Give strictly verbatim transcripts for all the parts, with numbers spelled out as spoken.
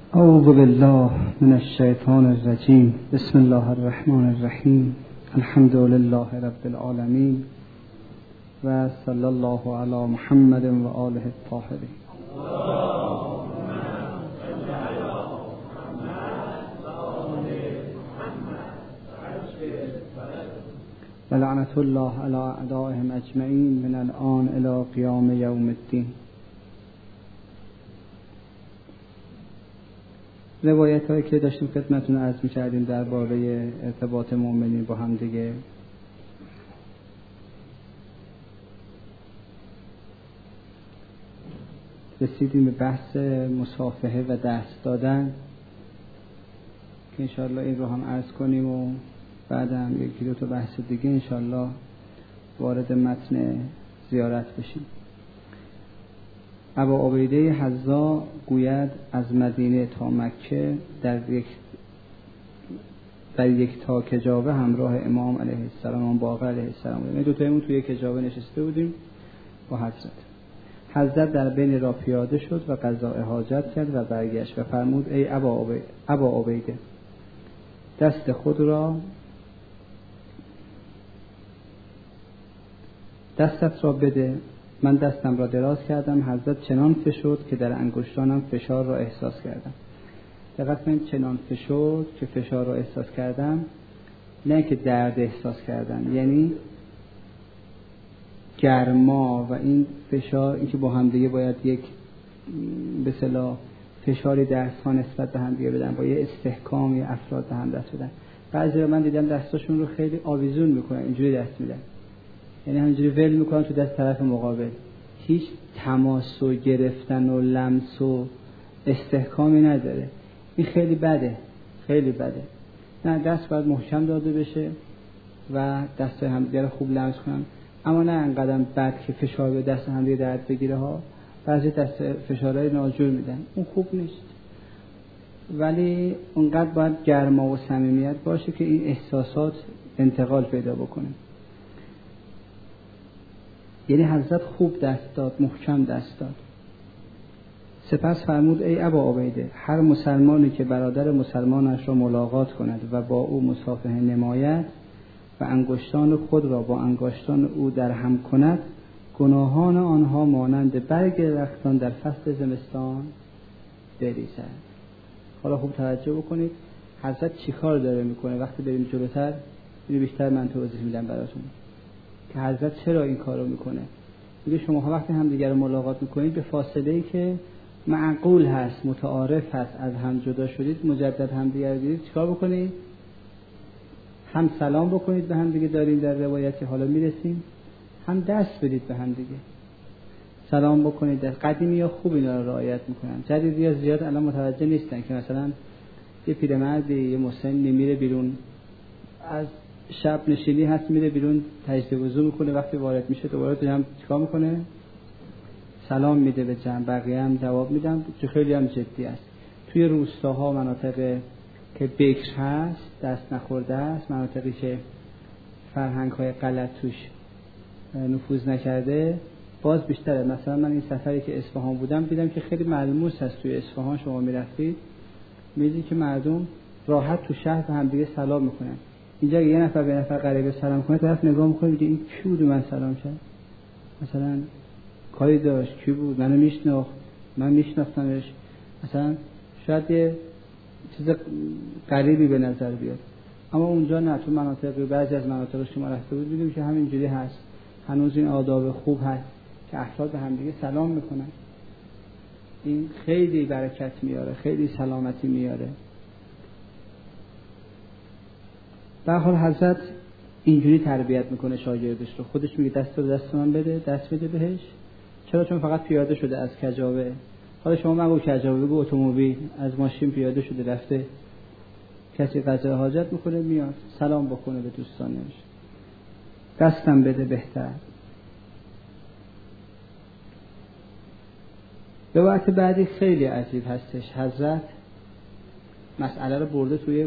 اعوذ بالله من الشیطان الرجیم. بسم الله الرحمن الرحیم. الحمد لله رب العالمین و صلی الله علی محمد و آله الطاهرین. و لعنت الله علی اعدائهم اجمعین من الآن الی قیام یوم الدین. روایت هایی که داشتیم خدمتتون عرض می‌کردیم درباره ارتباط مؤمنین با هم دیگه. رسیدیم به بحث مصافحه و دست دادن که انشاءالله این رو هم عرض کنیم و بعد هم یکی دو تا بحث دیگه انشاءالله وارد متن زیارت بشیم. ابا عبیده حذا گوید از مدینه تا مکه در یک در یک تا کجاوه همراه امام علیه السلام و باقر علیه السلام بودیم. دو تایمون توی یک کجاوه نشسته بودیم با حضرت. حضرت در بین را پیاده شد و قضاء حاجت کرد و برگشت و فرمود ای ابا عبیده, ابا عبیده دست خود را دستت را بده. من دستم را دراز کردم. حضرت چنان فشرد که در انگشتانم فشار را احساس کردم. دقت کنید، چنان فشرد که فشار را احساس کردم، نه که درد احساس کردم، یعنی گرما و این فشار، این که با هم دیگه باید یک به اصطلاح فشاری دست‌ها نسبت به هم دیگه بدن، با یه استحکام یه افراد به هم دست بدن. بعضی من دیدم دستاشون رو خیلی آویزون میکنن، اینجوری دست میدن، یعنی همینجوری ول میکنن تو دست طرف مقابل، هیچ تماس و گرفتن و لمس و استحکامی نداره. این خیلی بده، خیلی بده. نه، دست باید محکم داده بشه و دست همدیگه رو خوب لمس کنن، اما نه انقدر بد که فشار به دست همدیگه درد بگیره ها. بعضی دست فشارهای ناجور میدن، اون خوب نیست. ولی اونقدر باید گرما و صمیمیت باشه که این احساسات انتقال پیدا بکنه. یعنی حضرت خوب دست داد، محکم دست داد. سپس فرمود ای ابا عبیده، هر مسلمانی که برادر مسلمانش را ملاقات کند و با او مصافحه نماید و انگشتان خود را با انگشتان او در هم کند، گناهان آنها مانند برگ درختان در فصل زمستان بریزد. حالا خوب توجه بکنید حضرت چی کار داره میکنه. وقتی بریم جلوتر اینو بیشتر من توضیح میدم براتون که حضرت چرا این کارو میکنه. میگه شما وقتی هم دیگر رو ملاقات میکنید به فاصله‌ای که معقول هست، متعارف هست، از هم جدا شدید، مجدد هم دیگر دیدید، چیکار بکنید؟ هم سلام بکنید به هم دیگه، داریم در روایتی حالا میرسیم، هم دست بدید به هم دیگه، سلام بکنید. قدیمی ها خوب اینا رو رعایت میکنن، جدیدی ها زیاد الان متوجه نیستن که مثلا یه پیرمردی یه مسنی میره بیرون، از شب نشینی هست میره بیرون، تجدید وضو میکنه، وقتی وارد میشه دوباره تو هم چیکار میکنه؟ سلام میده به جمع، بقیه هم جواب میدن، که خیلی هم جدی است. توی روستاها مناطق که بکر هست، دست نخورده است، مناطقی که فرهنگ های غلط توش نفوذ نکرده، باز بیشتره. مثلا من این سفری که اصفهان بودم دیدم که خیلی ملموس هست. توی اصفهان شما میرفتید میدید که مردم راحت تو شهر به هم دیگه سلام میکنن. اینجا یه نفر به نفر غریبه سلام کنه، طرف نگاه میکنه میگه این کی بود من سلام کرد، مثلا کاری داشت، کی بود، منو میشناخت، من میشناختمش، مثلا شاید یه چیز غریبی به نظر بیاد. اما اونجا نه، تو مناطق بعضی از مناطق شما رفته بود دیدیم که همینجوری هست، هنوز این آداب خوب هست که افراد به هم دیگه سلام میکنن. این خیلی برکت میاره، خیلی سلامتی میاره. به هر حال حضرت اینجوری تربیت میکنه شاگردش رو. خودش میگه دست رو دست من بده، دست بده بهش. چرا؟ چون فقط پیاده شده از کجاوه. حالا شما مگو کجاوه، بگو اتومبیل، از ماشین پیاده شده رفته، کسی قضا حاجت میکنه میاد سلام بکنه به دوستانش، دستم بده بهتر. روایت بعدی خیلی عجیب هستش. حضرت مسئله رو برده توی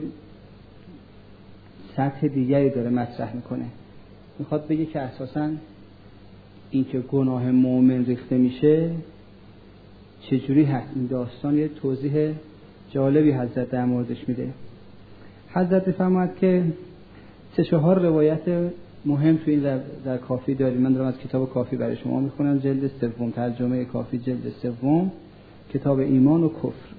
سطح دیگری داره مطرح میکنه. میخواد بگه که اساساً این که گناه مؤمن ریخته میشه چجوری هست. این داستان یه توضیح جالبی حضرت در موردش میده. حضرت فرمود که سه چهار روایت مهم تو این در کافی داریم. من دارم از کتاب کافی برای شما میخونم، جلد سوم، ترجمه کافی جلد سوم، کتاب ایمان و کفر،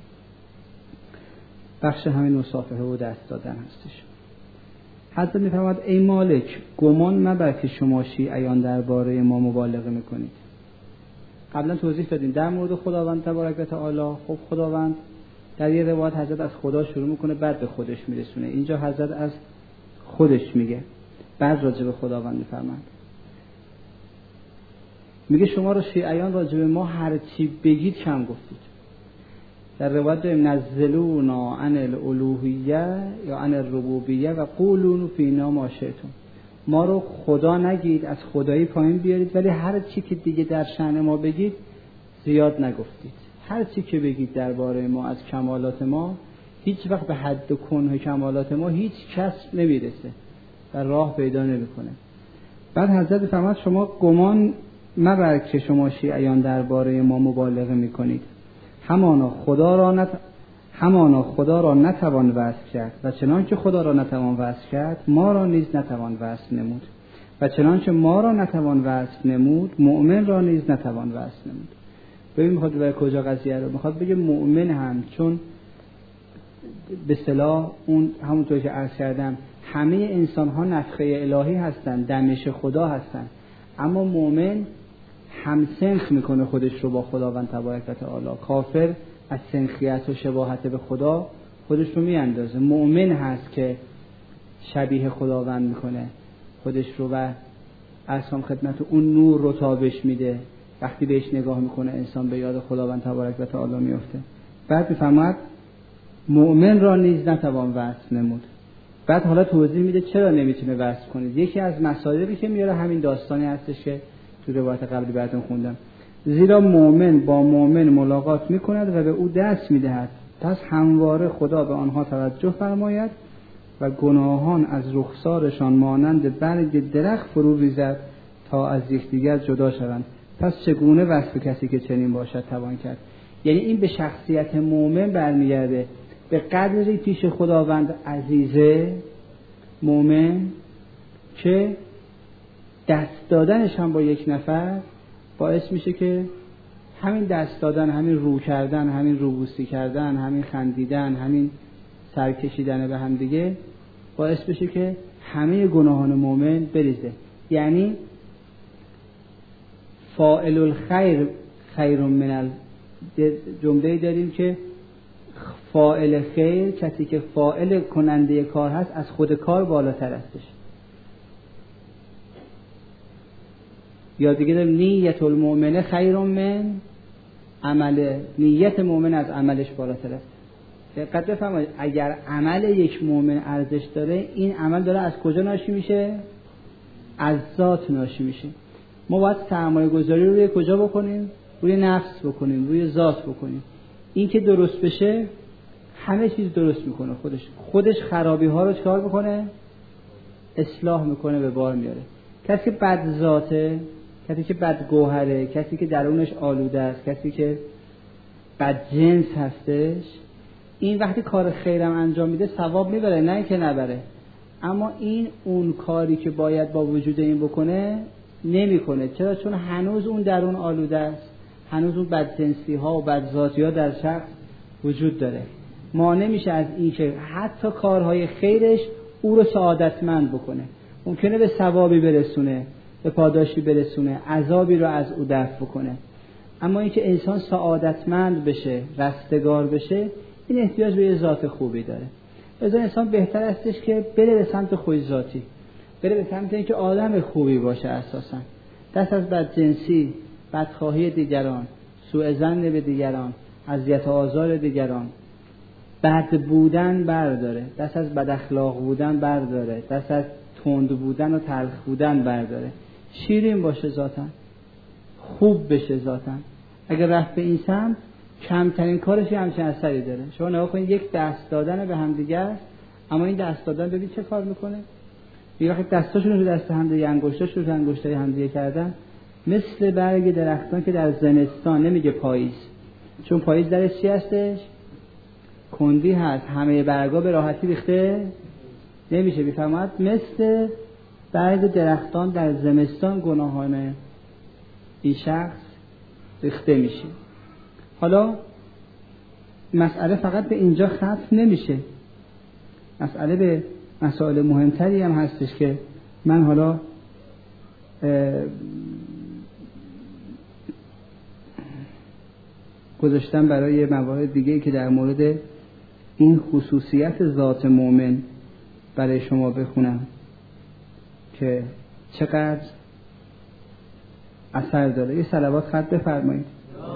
بخش همین مصافحه و دست دادن هستش. حضرت میفرماد ای مالک، گمان مبر که شما شیعیان درباره ما مبالغه میکنید. قبلا توضیح دادیم در مورد خداوند تبارک و تعالی. خب خداوند در یه روایت حضرت از خدا شروع میکنه بعد به خودش میرسونه، اینجا حضرت از خودش میگه بعد راجع به خداوند میفرماد. میگه شما رو شیعیان راجع به ما هر چی بگید کم گفتید. در روایت داریم نزلونا عن الالوهیه یا عن الربوبیه و قولون فینا ما شئتم. ما رو خدا نگید، از خدایی پایین بیارید، ولی هر چی که دیگه در شأن ما بگید زیاد نگفتید. هر چی که بگید درباره ما از کمالات ما، هیچ وقت به حد و کنه کمالات ما هیچ کس نمیرسه و راه پیدا نمیکنه. بعد حضرت فرمود شما گمان مبر که شما شیعیان درباره ما مبالغه میکنید. همانا خدا را نت... همانا خدا را نتوان وصف کرد و چنان که خدا را نتوان وصف کرد ما را نیز نتوان وصف نمود و چنان که ما را نتوان وصف نمود مؤمن را نیز نتوان وصف نمود. ببین میخواد برای کجا قضیه رو میخواد بگه مؤمن هم چون به اصطلاح اون همونطور که عرض کردم همه انسان ها نفخه الهی هستن، دمش خدا هستن، اما مؤمن هم سنخ میکنه خودش رو با خداوند تبارک و تعالی. کافر از سنخیت و شباهت به خدا خودش رو میاندازه. مؤمن هست که شبیه خداوند میکنه خودش رو و اصلا خدمت اون نور رو تابش میده. وقتی بهش نگاه میکنه انسان به یاد خداوند تبارک و تعالی میفته. بعد میفرماد مؤمن را نیز نتوان وصف نمود. بعد حالا توضیح میده چرا نمیتونه وصف کنید. یکی از مسائلی که میاره همین داستانی هستش که تو روایت قبلی براتون خوندم. زیرا مؤمن با مؤمن ملاقات میکند و به او دست میدهد، پس همواره خدا به آنها توجه فرماید و گناهان از رخسارشان مانند برگ درخت فرو ریزد تا از یکدیگر جدا شوند. پس چگونه وصف کسی که چنین باشد توان کرد؟ یعنی این به شخصیت مؤمن برمیگرده. به قدری پیش خداوند عزیزه مؤمن که دست دادنش هم با یک نفر باعث میشه که همین دست دادن، همین رو کردن، همین روبوسی کردن، همین خندیدن، همین سرکشیدن به هم دیگه باعث بشه که همه گناهان مؤمن بریزه. یعنی فاعل الخیر خیر من ال جمله داریم که فاعل خیر کسی که فاعل کننده کار هست از خود کار بالاتر هستش. یا دیگه داریم نیت المؤمن خیر من عمل، نیت مؤمن از عملش بالاتر است. دقت بفرمایید اگر عمل یک مؤمن ارزش داره این عمل داره از کجا ناشی میشه؟ از ذات ناشی میشه. ما باید سرمایه گذاری رو روی کجا بکنیم؟ روی نفس بکنیم، روی ذات بکنیم. این که درست بشه همه چیز درست میکنه. خودش خودش خرابی ها رو چکار میکنه؟ اصلاح میکنه، به بار میاره. کسی که بد ذاته، کسی که بد گوهره، کسی که درونش آلوده است، کسی که بد جنس هستش، این وقتی کار خیرم انجام میده ثواب میبره، نه که نبره. اما این اون کاری که باید با وجود این بکنه نمیکنه. چرا؟ چون هنوز اون درون آلوده است، هنوز اون بد جنسی ها و بد ذاتی ها در شخص وجود داره. مانع میشه از این که حتی کارهای خیرش او رو سعادتمند بکنه. ممکنه به ثوابی برسونه، به پاداشی برسونه، عذابی رو از او دفع بکنه. اما اینکه انسان سعادتمند بشه، رستگار بشه، این احتیاج به یه ذات خوبی داره. لذا انسان بهتر استش که بره به سمت خوش ذاتی، بره به سمت اینکه آدم خوبی باشه. اساسا دست از بدجنسی، بدخواهی دیگران، سوء ظن به دیگران، اذیت و آزار دیگران، بد بودن برداره، دست از بد اخلاق بودن برداره، دست از تند بودن و تلخ بودن برداره، شیرین باشه ذاتاً، خوب بشه ذاتاً. اگر رفت به این سمت کمترین کارش همچین اثری داره. شما نگاه کنید یک دست دادن به هم دیگه است، اما این دست دادن ببین چه کار میکنه. یه وقت دستاشون رو دست هم دیگه، انگشتاشون رو انگشتای هم دیگه کردن، مثل برگ درختان که در زمستان، نمیگه پاییز، چون پاییز درش چی هستش؟ کندی هست، همه برگا به راحتی ریخته نمیشه. میفرماید مثل برگ درختان در زمستان گناهان این شخص ریخته میشه. حالا مسئله فقط به اینجا ختم نمیشه، مسئله به مسائل مهمتری هم هستش که من حالا گذاشتم برای موارد دیگه که در مورد این خصوصیت ذات مؤمن برای شما بخونم که چقدر اثر داره. یه صلوات خط بفرمایید.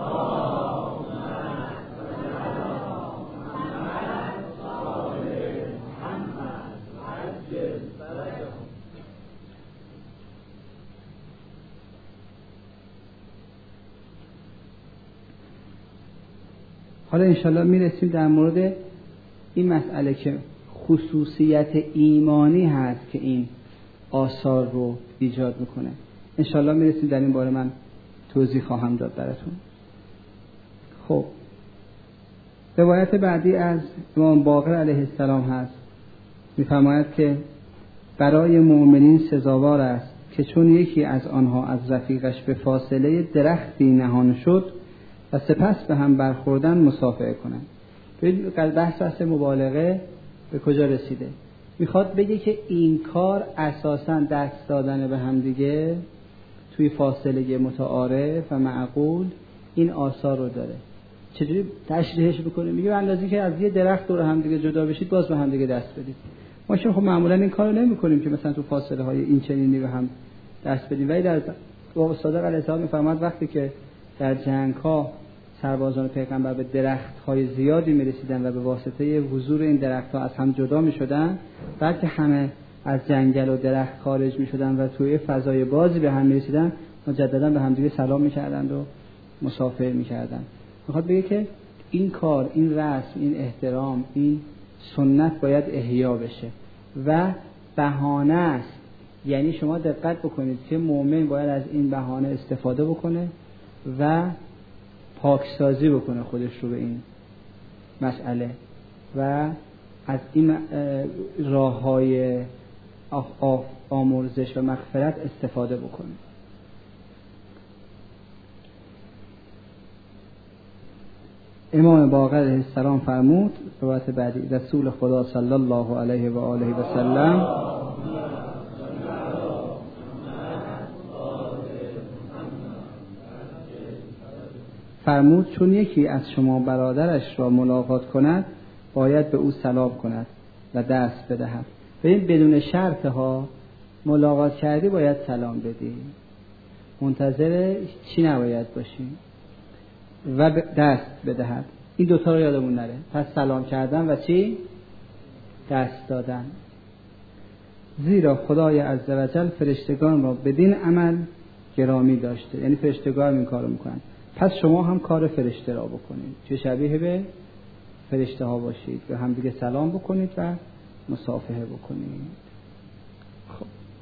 حالا انشالله میرسیم در مورد این مسئله که خصوصیت ایمانی هست که این آثار رو ایجاد میکنه. انشالله میرسیم در این باره، من توضیح خواهم داد براتون. خب روایت بعدی از امام باقر علیه السلام هست، میفرماید که برای مؤمنین سزاوار است که چون یکی از آنها از رفیقش به فاصله درختی نهان شد و سپس به هم برخوردن مصافحه کنند. ببینید بحث اصل مبالغه به کجا رسیده. میخواد بگه که این کار اساساً دست دادن به هم دیگه توی فاصله متعارف و معقول این آثار رو داره. چجوری تشریحش بکنه؟ میگه به اندازه که از یه درخت دور هم دیگه جدا بشید باز به هم دیگه دست بدید. ما شما خب معمولاً این کارو نمی‌کنیم که مثلا تو فاصله های این چنینی به هم دست بدیم. ولی در باب صادق علیه السلام میفرماد وقتی که در جنگ‌ها سربازان پیغمبر به درخت‌های زیادی می‌رسیدن و به واسطه حضور این درخت‌ها از هم جدا می‌شدن، بعد که همه از جنگل و درخت خارج می‌شدن و توی فضای بازی به هم می‌رسیدن، مجددا به هم دیگه سلام می‌کردند و مصافحه می‌کردند. می‌خواد بگه که این کار، این رسم، این احترام، این سنت باید احیا بشه و بهانه است. یعنی شما دقت بکنید که مؤمن باید از این بهانه استفاده بکنه و پاکسازی بکنه خودش رو به این مسئله و از این راه‌های آمرزش و مغفرت استفاده بکنه. امام باقر علیه السلام فرمود، روایت بعدی، رسول خدا صلی الله علیه و آله و سلم فرمود چون یکی از شما برادرش را ملاقات کند باید به او سلام کند و دست بدهد. ببین بدون شرط ها، ملاقات کردی باید سلام بدی، منتظر چی نباید باشی و دست بدهد. این دوتا رو یادمون نره. پس سلام کردن و چی؟ دست دادن. زیرا خدای عزوجل فرشتگان را بدین عمل گرامی داشته، یعنی فرشتگان این کارو میکنن. پس شما هم کار فرشته را بکنید، چه شبیه به فرشته ها باشید و هم دیگه سلام بکنید و مصافحه بکنید. خب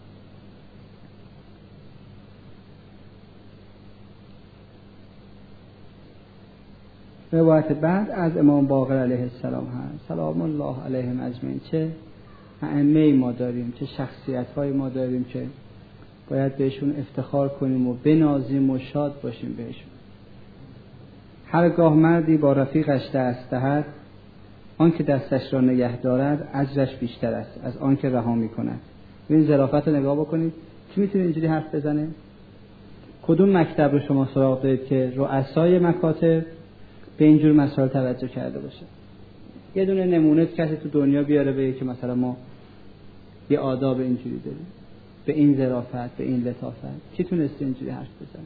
روایت بعد از امام باقر علیه السلام هست، سلام الله علیهم اجمعین. چه ائمه ما داریم، چه شخصیت های ما داریم که باید بهشون افتخار کنیم و بنازیم و شاد باشیم بهشون. هرگاه مردی با رفیقش دست دهد، آن که دستش را نگه دارد اجرش بیشتر است از آن که رها می کند. این ظرافت رو نگاه بکنید. کی میتونه اینجوری حرف بزنه؟ کدوم مکتب رو شما سراغ دارید که رؤسای مکاتب به اینجور مسائل توجه کرده باشه؟ یه دونه نمونه کسی تو دنیا بیاره بگه که مثلا ما یه آداب اینجوری داریم، به این ظرافت، به این لطافت. کی تونسته اینجوری حرف بزنه؟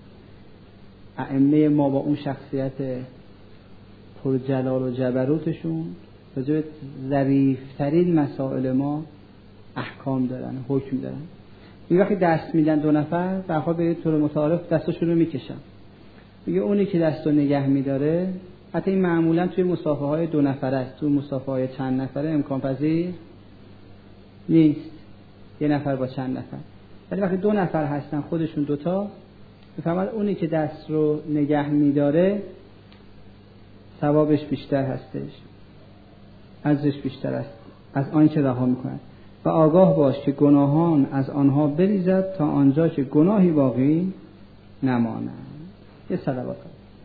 ائمه ما با اون شخصیت پر جلال و جبروتشون راجع به ظریف‌ترین مسائل ما احکام دارن، حکم دارن. این وقتی دست میدن دو نفر، در واقع به طور متعارف دستشون رو میکشن. میگه اونی که دستو نگه میداره، حتی این معمولا توی مصافحه های دو نفره است، توی مصافحه های چند نفره امکان پذیر نیست یه نفر با چند نفر. ولی وقتی دو نفر هستن خودشون دوتا، بفهمد اونی که دست رو نگه میداره ثوابش بیشتر هستش. ارزش بیشتر است از آنچه رها می‌کند و آگاه باش که گناهان از آنها بریزد تا آنجا که گناهی باقی نماند. یه صلوات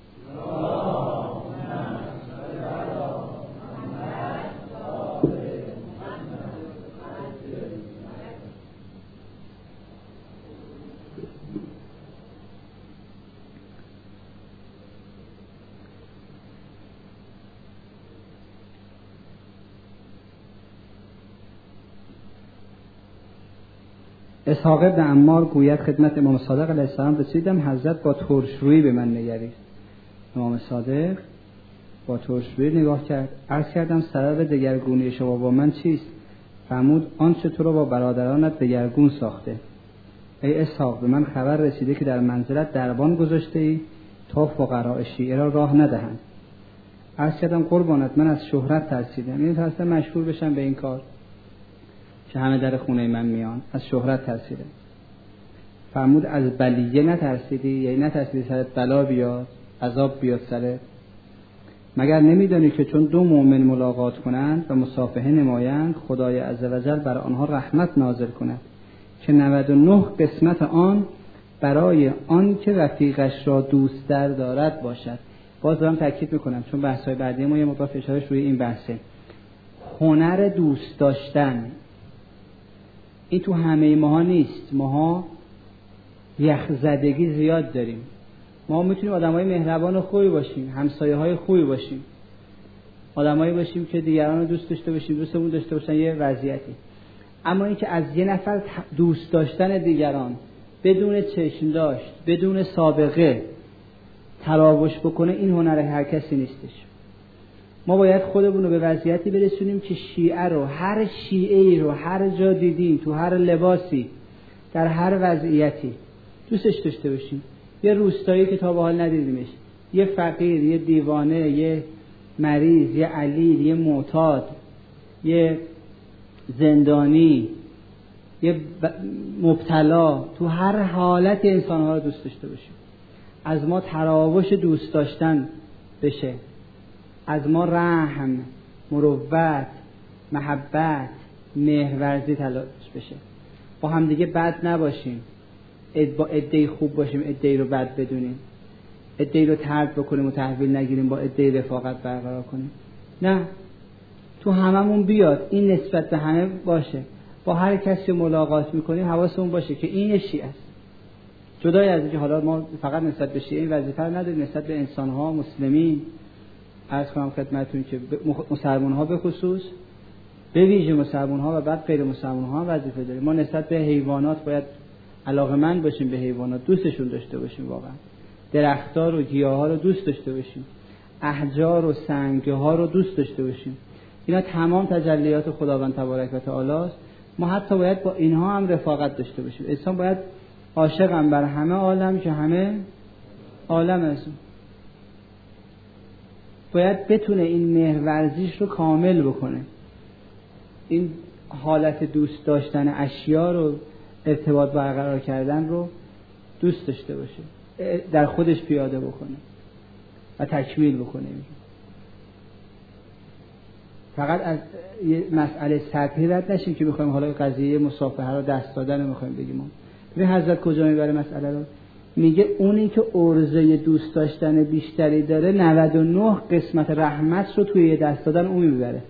اسحاق بن عمار گوید خدمت امام صادق علیه السلام رسیدم، حضرت با ترشرویی به من نگرید. امام صادق با ترشرویی نگاه کرد. عرض کردم سبب دگرگونی شما با من چیست؟ فرمود آنچه تو را با برادرانت دگرگون ساخته. ای اسحاق، به من خبر رسیده که در منزلت دربان گذاشته ای تا فقراء شیعه را راه ندهند. عرض کردم قربانت، من از شهرت ترسیدم، یعنی ترسیدم مشهور بشم به این کار که همه در خونه من میان. از شهرت ترسیدم. فرمود از بلیه نترسیدی؟ یعنی نترسیدی سرت بلا بیاد، عذاب بیاد سرت؟ مگر نمیدانی که چون دو مؤمن ملاقات کنند و مصافحه نمایند خدای عزوجل بر آنها رحمت نازل کند که نود و نه قسمت آن برای آن که رفیقش را دوست در دارد باشد. باز دارم تاکید میکنم چون بحث‌های بعدی ما یه مقدار فشارش روی این بحثه. هنر دوست داشتن این تو همه ماها نیست. ماها یخزدگی زیاد داریم. ما میتونیم آدمای مهربان و خوبی باشیم، همسایه‌های خوبی باشیم، آدمایی باشیم که دیگران رو دوست داشته باشیم، دوستمون داشته باشن یه وضعیتی. اما اینکه از یه نفر دوست داشتن دیگران بدون چشم داشت، بدون سابقه تراوش بکنه، این هنر هر کسی نیستش. ما باید خودمون رو به وضعیتی برسونیم که شیعه رو، هر شیعه‌ای رو هر جا دیدیم، تو هر لباسی، در هر وضعیتی دوستش داشته باشیم. یه روستایی که تا به حال ندیدیمش، یه فقیر، یه دیوانه، یه مریض، یه علیل، یه معتاد، یه زندانی، یه مبتلا، تو هر حالت انسان‌ها رو دوست داشته باشیم. از ما تراوش دوست داشتن بشه، از ما رحم، مروت، محبت، مهرورزی تلاش بشه. با هم دیگه بد نباشیم، با عده‌ای خوب باشیم، عده‌ای رو بد بدونیم، عده‌ای رو طرد بکنیم و تحویل نگیریم، با عده‌ای رفاقت برقرار کنیم. نه، تو هممون بیاد این نسبت به همه باشه. با هر کسی ملاقات میکنیم حواسمون باشه که این شیعه است. جدای از اینکه حالا ما فقط نسبت به شیعه این وظیفه رو نداریم، نسبت به انسان‌ها، مسلمین، عرض کنم خدمتتون که مسلمان‌ها به خصوص، به ویژه مسلمان‌ها و بعد غیر مسلمان‌ها وظیفه داریم. ما نسبت به حیوانات باید علاقه‌مند باشیم، به حیوانات دوستشون داشته باشیم، واقعا درخت‌ها رو، گیاها رو دوست داشته باشیم، احجار و سنگ‌ها رو دوست داشته باشیم. اینا تمام تجلیات خداوند تبارک و تعالی است. ما حتی باید با اینها هم رفاقت داشته باشیم. انسان باید عاشقم بر همه عالم که همه عالم است. باید بتونه این مهرورزیش رو کامل بکنه. این حالت دوست داشتن اشیا رو، ارتباط برقرار کردن رو دوست داشته باشه، در خودش پیاده بکنه و تکمیل بکنه. فقط از یه مسئله سطحی رد نشیم که بخوایم حالا قضیه مصافحه رو دست دادن رو میخوایم بگیم. ببین حضرت کجا میبره مسئله رو؟ میگه اونی که عرضه دوست داشتن بیشتری داره نود و نه قسمت رحمت رو توی دست دادن اون میبره.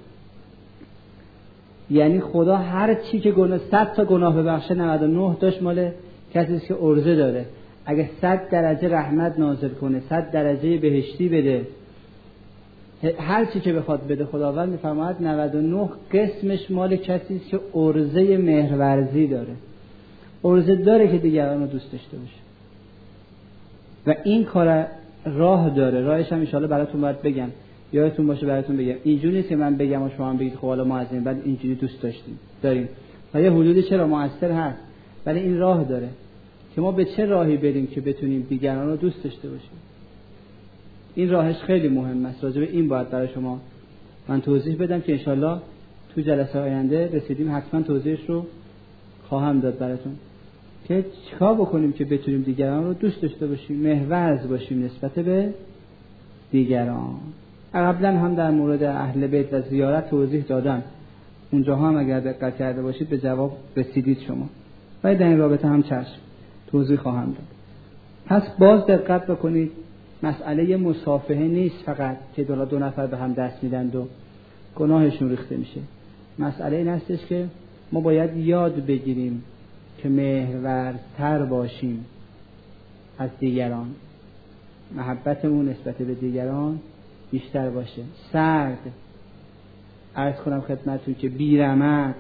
یعنی خدا هر چی که گناه، صد تا گناه ببخشه، نود و نه تاش مال کسی که عرضه داره. اگه صد درجه رحمت نازل کنه، صد درجه بهشتی بده، هر چی که بخواد بده، خداوند میفرماید نود و نه قسمش مال کسی است که عرضه مهرورزی داره، عرضه داره که دیگران رو دوست داشته باشه. و این کار راه داره. راهش هم ان شاءالله براتون باید بگم، یادتون باشه براتون بگم. اینجوری نیست که من بگم و شما هم بگید خب حالا ما از این بعد اینجوری دوست داشتیم داریم. و یه حدودی چرا موثر هست، ولی این راه داره که ما به چه راهی بریم که بتونیم دیگران رو دوست داشته باشیم. این راهش خیلی مهم است. راجع به این باید برای شما من توضیح بدم که ان شاءالله تو جلسه آینده رسیدیم حتما توضیحش رو خواهم داد براتون که چیکار بکنیم که بتونیم دیگران رو دوست داشته باشیم، محورز باشیم نسبت به دیگران. قبلا هم در مورد اهل بیت و زیارت توضیح دادم، اونجاها هم اگر دقت کرده باشید به جواب رسیدید شما، ولی در این رابطه هم چشم توضیح خواهم داد. پس باز دقت بکنید، مسئله مصافحه نیست فقط که دو دو نفر به هم دست میدن و گناهشون ریخته میشه. مسئله این هستش که ما باید یاد بگیریم که محورتر باشیم از دیگران، محبتمون نسبت به دیگران بیشتر باشه، سرد عرض کنم خدمتتون که بیرمق،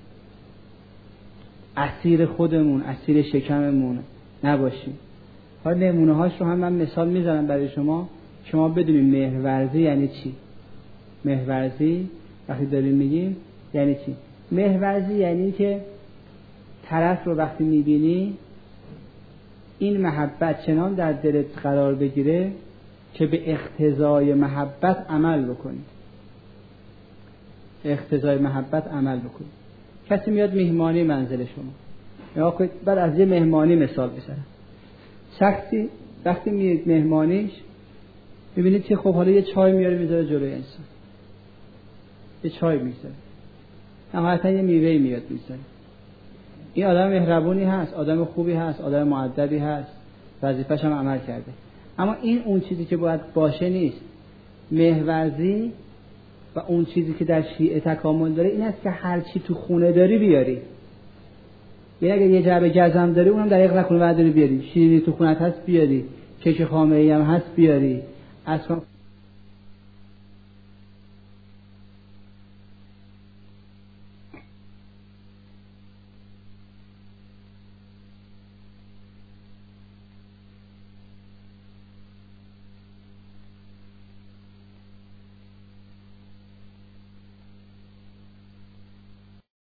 اسیر خودمون، اسیر شکممون نباشیم. حالا نمونه هاش رو هم من مثال میزنم برای شما، شما بدونید محورزی یعنی چی. محورزی وقتی داریم میگیم یعنی چی؟ محورزی یعنی که طرف رو وقتی میبینی این محبت چنان در دلت قرار بگیره که به اقتضای محبت عمل بکنید. اقتضای محبت عمل بکنید. کسی میاد مهمانی منزل شما، یا خود بعد از یه مهمانی مثال بزنم، شخصی وقتی میاد مهمانیش میبینید که خب حالا یه چای میاره میذاره جلوی انسان، یه چای میذاره، نهایتا یه میوه‌ای میاد میذاره. این آدم مهربونی هست، آدم خوبی هست، آدم مؤدبی هست، وظیفه‌ش هم عمل کرده. اما این اون چیزی که باید باشه نیست. محورزی و اون چیزی که در شیعه تکامل داره این است که هر چی تو خونه داری بیاری. یعنی اگه یه جعبه گزم داری اونم دقیق نکنه بعد داری بیاری. شیرینی تو خونت هست بیاری، کیک خامه‌ای هم هست بیاری. اصلا